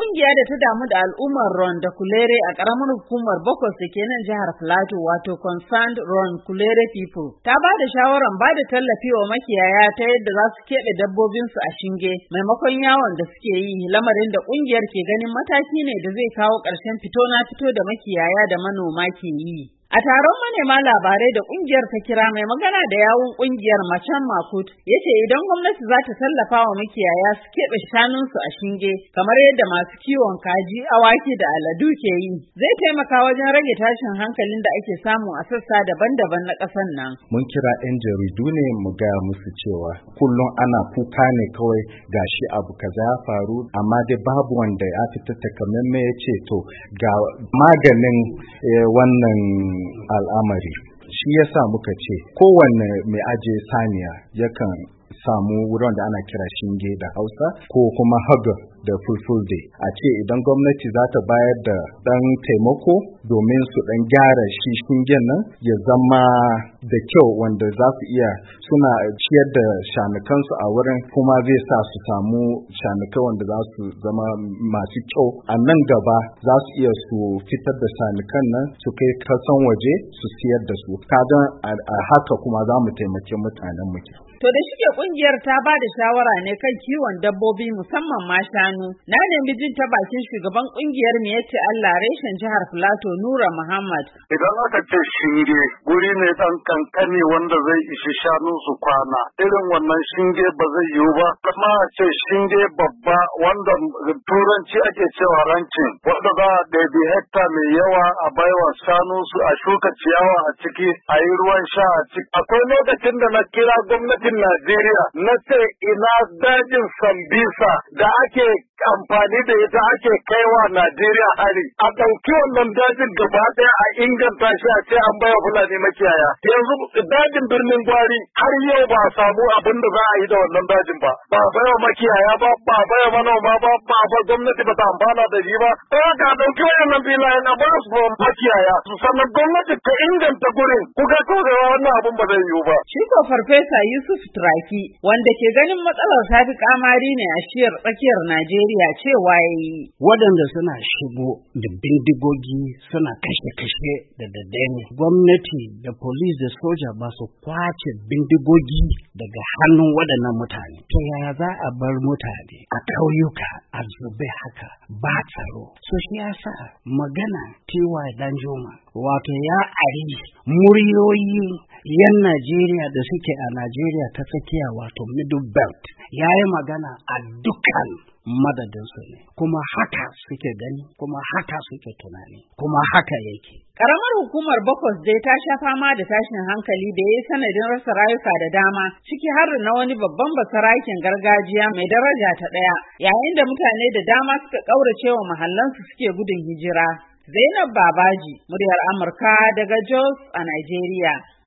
kungiya da ta damu da al'ummar Ron da Kulere a ƙaramar hukumar Bokos da ke nan jihar Plateau wato Concerned Ron Kulere People ta ba da shawaran ba da tallafi wa makiyaya ta yadda za su keɓe dabbobinsu a shinge maimakon yawon da suke yi, lamarin da kungiyar ke ganin mataki ne da zai kawo ƙarshen fito na fito da makiyaya da manoma ke yi. A taron manema labarai da kungiyar ta kira, mai magana da yawun kungiyar Macen Makut ya ce idan gwamnati za ta tallafa wa makiyaya su keɓe shanunsu a shinge kamar yadda masu kiwon kaji, awaki da aladu ke yi, zai taimaka wajen rage tashin hankalin da ake samu a sassa daban-daban na ƙasar nan. Mun kira 'yan jaridu ne mu gaya musu cewa kullum ana kuka ne kawai gashi abu kaza ya faru, amma dai babu wanda ya fita takamaimai ya ce to ga maganin wannan al'amari. Shi yasa muka ce kowanne mai aje saniya yakan samu wurin da ana kira shinge da Hausa ko kuma haga da fulfulde. A ce idan gwamnati za ta bayar da ɗan taimako domin su ɗan gyara shi shingen nan ya zama da kyau wanda za su iya suna ciyar da shanukansu a wurin, kuma zai sa su samu shanukai wanda za su zama masu kyau. A nan gaba za su iya su fitar da shanukan nan su kai kasan waje su siyar da su. Kaga a haka kuma za mu taimaki mutanen mu. To da shike kungiyar ta ba da shawara ne kan kiwon dabbobi musamman ma shanu, na nemi jin ta bakin shugaban kungiyar Miyetti Allah reshen jihar Plateau Nura Muhammad. Idan aka ce shinge guri ne dan kankani wanda zai ishi shanu su kwana, irin wannan shinge ba zai yiwu ba. Kuma a ce shinge babba wanda turanci ake cewa rancin, wanda za a ɗabi hekta mai yawa a baiwa shanu su a shuka ciyawa a ciki, a yi ruwan sha a ciki. Akwai lokacin da na kira gwamnati Najeriya na ce ina dajin Sambisa da ake amfani da ita ake kaiwa Najeriya hari, a ɗauki wannan dajin gaba ɗaya a inganta shi a ce an baya Fulani makiyaya. Yanzu dajin birnin Gwari har yau ba a samu abin da za a yi da wannan dajin ba. Ba a baya makiyaya ba, ba a baya manoma ba, ba a gwamnati ba ta amfana da shi ba. Sai ka ɗauki wayannan filayen a ba su makiyaya. Sannan gwamnati ta inganta gurin, kuka kawai wannan abin ba zai yiwu ba. Shi ko Farfesa Yusuf Turaki wanda ke ganin matsalar ta fi kamari ne a shiyar tsakiyar Najeriya cewa yayi. Waɗanda suna shigo da bindigogi suna kashe-kashe da daddare. Gwamnati da police da soja ba su kwace bindigogi daga hannun waɗannan mutane. To yaya za a bar mutane a ƙauyuka a zube haka ba tsaro? So shi yasa magana T.Y. Danjuma wato ya ari muryoyi yan Najeriya da suke a Najeriya ta tsakiya wato Middle Belt, ya yi magana a dukkan madadinsu ne, kuma haka suke gani, kuma haka suke tunani, kuma haka yake. Ƙaramar hukumar Bokos dai ta sha fama da tashin hankali da ya yi sanadin rasa rayuka da dama, ciki har na wani babban basarakin gargajiya mai daraja ta ɗaya, yayin da mutane da dama suka ƙaurace wa mahallansu suke gudun hijira. Zainab Babaji, muryar Amurka daga Jos a Najeriya.